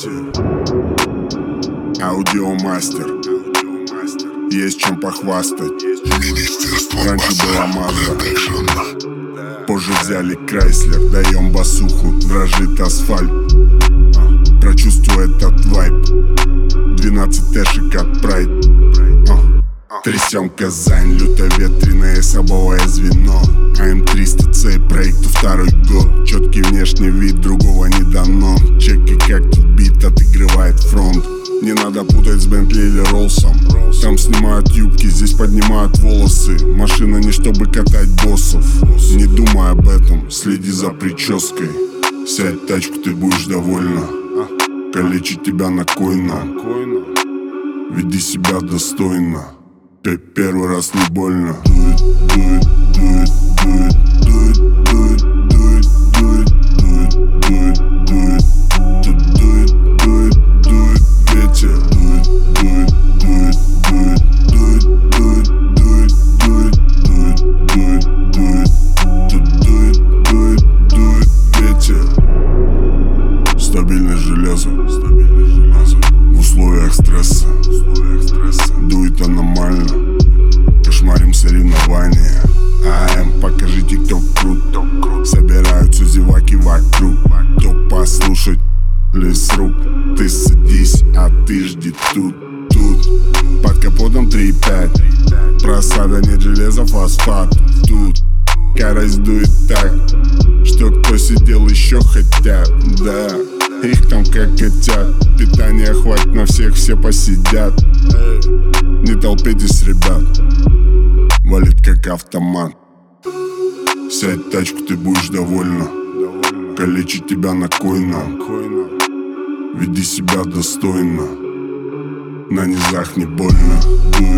Аудиомастер. Есть чем похвастать. Раньше была Мазда, позже взяли Крайслер. Даем басуху, дрожит асфальт. Прочувствуй этот вайб. 12 тэшек от Прайд. Трясем Казань, люто-ветреное особое звено. АМ-300C, проекту второй год. Четкий внешний вид, другого не дано. Чеки, как тут бит отыгрывает фронт. Не надо путать с Бентли или Роллсом. Там снимают юбки, здесь поднимают волосы. Машина не чтобы катать боссов. Не думай об этом, следи за прической. Сядь в тачку, ты будешь довольна. Калечить тебя на койно. Веди себя достойно. Первый раз не больно. Стабильное железо в условиях стресса. Дует аномально, кошмарим соревнования. АМ, покажите, кто крут. Собираются зеваки вокруг. Кто послушать лес рук. Ты садись, а ты жди тут. Под капотом 3.5. Просада, нет железа, фосфат. Тут скорость дует так, что кто сидел еще хотят. Да, их там как котят. Питания хватит на всех, все посидят. Не толпитесь, ребят, валит как автомат. Сядь в тачку, ты будешь довольна. Калечить тебя на койно. Веди себя достойно. На низах не больно.